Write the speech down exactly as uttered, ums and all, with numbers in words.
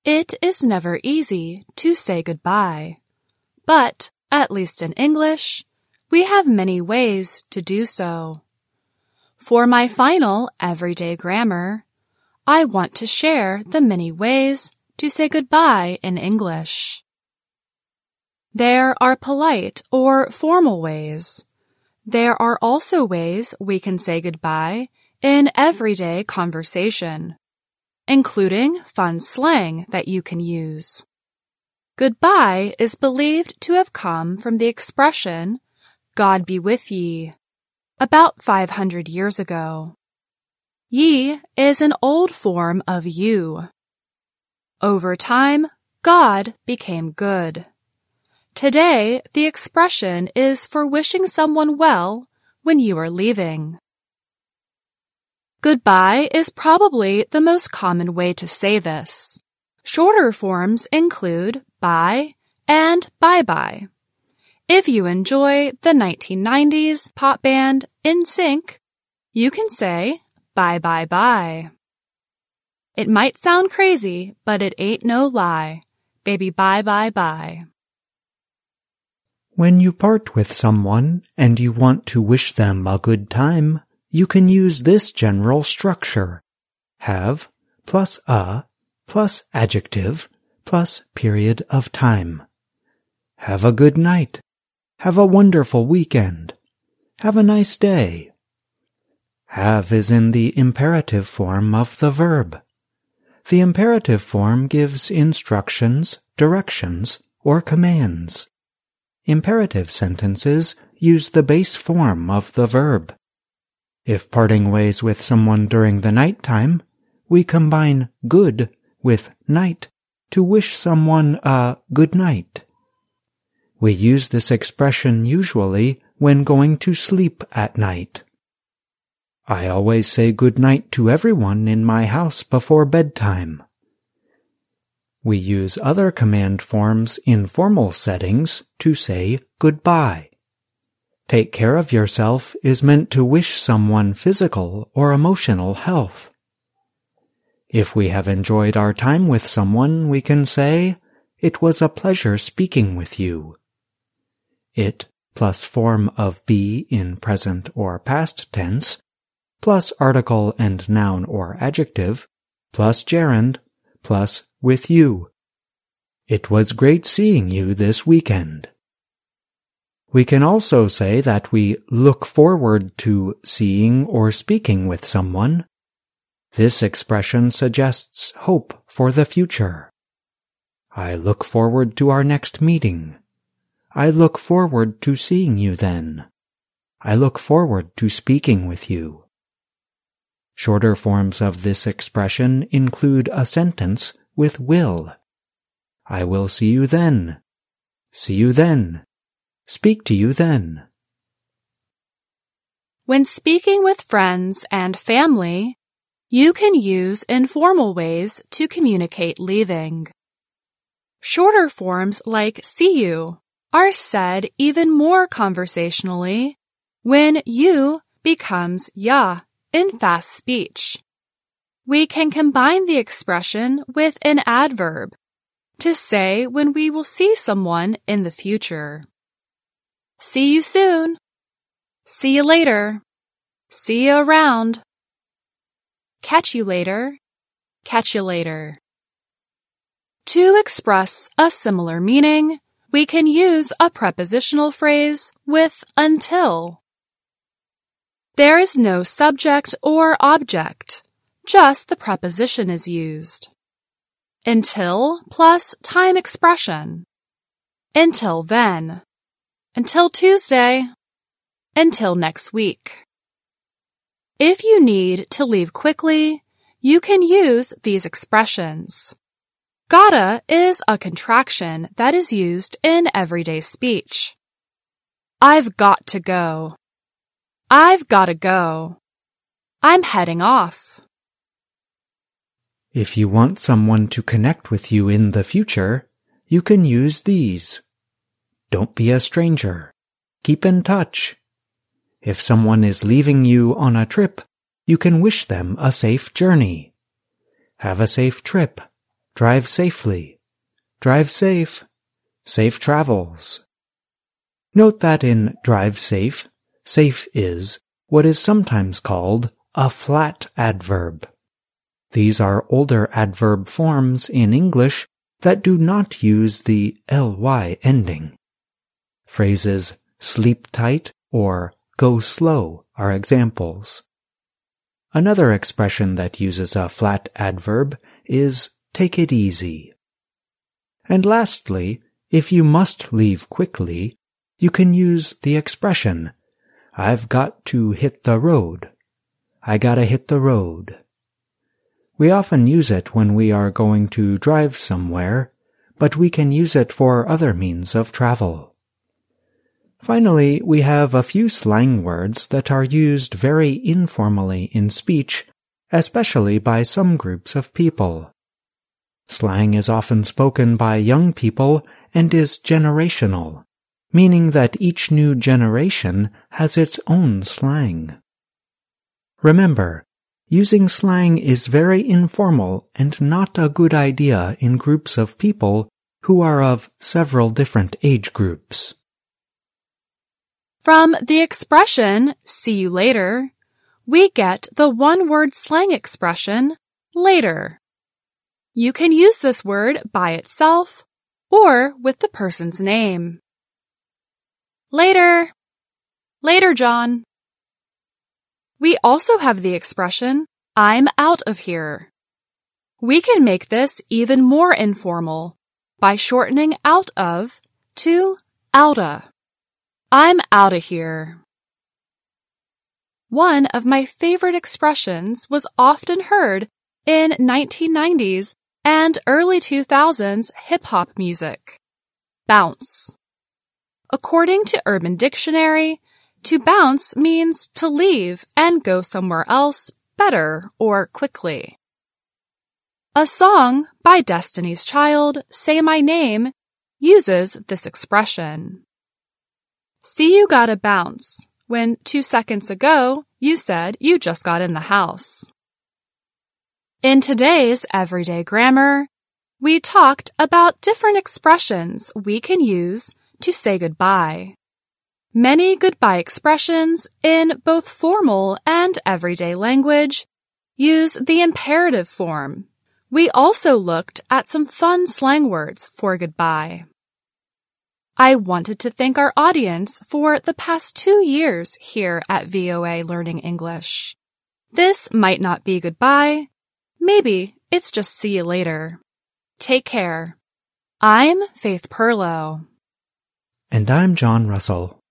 It is never easy to say goodbye, but, at least in English, we have many ways to do so. For my final everyday grammar, I want to share the many ways to say goodbye in English. There are polite or formal ways. There are also ways we can say goodbye in everyday conversation, including fun slang that you can use. Goodbye is believed to have come from the expression, God be with ye, about five hundred years ago. Ye is an old form of you. Over time, God became good. Today, the expression is for wishing someone well when you are leaving. Goodbye is probably the most common way to say this. Shorter forms include bye and bye-bye. If you enjoy the nineteen nineties pop band N Sync, you can say bye-bye-bye. It might sound crazy, but it ain't no lie. Baby, bye-bye-bye. When you part with someone and you want to wish them a good time, you can use this general structure. Have plus a plus adjective plus period of time. Have a good night. Have a wonderful weekend. Have a nice day. Have is in the imperative form of the verb. The imperative form gives instructions, directions, or commands. Imperative sentences use the base form of the verb. If parting ways with someone during the night time, we combine good with night to wish someone a good night. We use this expression usually when going to sleep at night. I always say good night to everyone in my house before bedtime. We use other command forms in formal settings to say goodbye. Take care of yourself is meant to wish someone physical or emotional health. If we have enjoyed our time with someone, we can say, it was a pleasure speaking with you. It plus form of be in present or past tense, plus article and noun or adjective, plus gerund, plus with you. It was great seeing you this weekend. We can also say that we look forward to seeing or speaking with someone. This expression suggests hope for the future. I look forward to our next meeting. I look forward to seeing you then. I look forward to speaking with you. Shorter forms of this expression include a sentence with will. I will see you then. See you then. Speak to you then. When speaking with friends and family, you can use informal ways to communicate leaving. Shorter forms like see you are said even more conversationally when you becomes ya in fast speech. We can combine the expression with an adverb to say when we will see someone in the future. See you soon. See you later. See you around. Catch you later. Catch you later. To express a similar meaning, we can use a prepositional phrase with until. There is no subject or object, just the preposition is used. Until plus time expression. Until then. Until Tuesday. Until next week. If you need to leave quickly, you can use these expressions. Gotta is a contraction that is used in everyday speech. I've got to go. I've gotta go. I'm heading off. If you want someone to connect with you in the future, you can use these. Don't be a stranger. Keep in touch. If someone is leaving you on a trip, you can wish them a safe journey. Have a safe trip. drive safely, drive safe, safe travels. Note that in drive safe, safe is what is sometimes called a flat adverb. These are older adverb forms in English that do not use the ly ending. Phrases sleep tight or go slow are examples. Another expression that uses a flat adverb is take it easy. And lastly, if you must leave quickly, you can use the expression, I've got to hit the road. I gotta hit the road. We often use it when we are going to drive somewhere, but we can use it for other means of travel. Finally, we have a few slang words that are used very informally in speech, especially by some groups of people. Slang is often spoken by young people and is generational, meaning that each new generation has its own slang. Remember, using slang is very informal and not a good idea in groups of people who are of several different age groups. From the expression, see you later, we get the one-word slang expression, later. You can use this word by itself or with the person's name. Later. Later, John. We also have the expression, I'm out of here. We can make this even more informal by shortening out of to outta. I'm outta here. One of my favorite expressions was often heard in nineteen nineties and early two thousands hip-hop music. Bounce. According to Urban Dictionary, to bounce means to leave and go somewhere else better or quickly. A song by Destiny's Child, Say My Name, uses this expression. See you gotta bounce when two seconds ago you said you just got in the house. In today's Everyday Grammar, we talked about different expressions we can use to say goodbye. Many goodbye expressions in both formal and everyday language use the imperative form. We also looked at some fun slang words for goodbye. I wanted to thank our audience for the past two years here at V O A Learning English. This might not be goodbye. Maybe it's just see you later. Take care. I'm Faith Perlow. And I'm John Russell.